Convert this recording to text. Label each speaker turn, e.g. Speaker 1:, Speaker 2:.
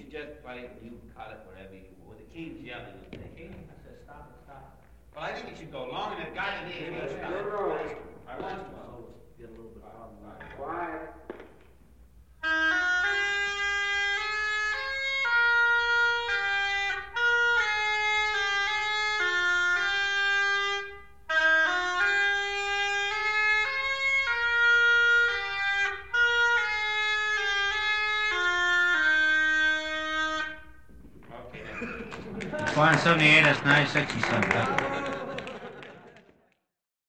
Speaker 1: just play, you cut it wherever you want. The king's yelling at the king.
Speaker 2: I said, stop it, stop it.
Speaker 1: Well, I think you should go long and it got it in.
Speaker 2: Yeah,
Speaker 1: Stop.
Speaker 3: You're right.
Speaker 1: I want to.
Speaker 2: So get a little bit of
Speaker 3: Quiet.
Speaker 1: Okay.
Speaker 4: 178, that's 967.